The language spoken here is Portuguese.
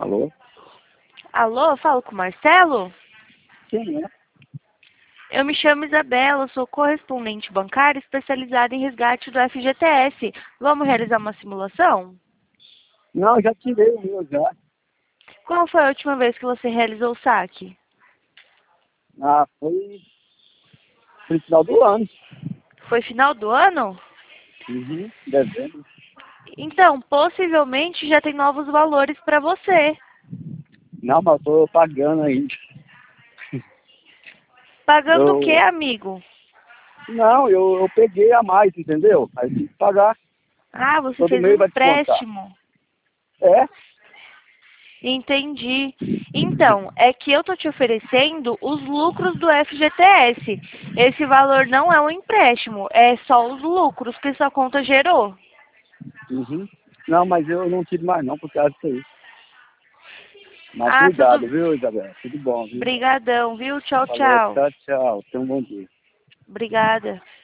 Alô? Alô, falo com o Marcelo? Quem é? Eu me chamo Isabela, sou correspondente bancária especializada em resgate do FGTS. Vamos realizar uma simulação? Não, já tirei o meu já. Qual foi a última vez que você realizou o saque? Ah, foi no final do ano. Foi final do ano? Uhum, dezembro. Então, possivelmente já tem novos valores para você. Não, mas eu tô pagando ainda. Pagando o quê, Eu, amigo? não, eu peguei a mais, entendeu? Aí tem que pagar. Ah, você Todo fez um mês vai descontar. empréstimo. É? Entendi. Então, é que eu tô te oferecendo os lucros do FGTS. Esse valor não é um empréstimo, é só os lucros que sua conta gerou. Uhum. Não, mas eu não tiro mais não por causa disso aí. Mas Ah, cuidado, tudo. viu, Isabela? Tudo bom, viu? Brigadão, viu? Tchau, Falou, tchau. tchau, tchau. Tenha um bom dia. Obrigada.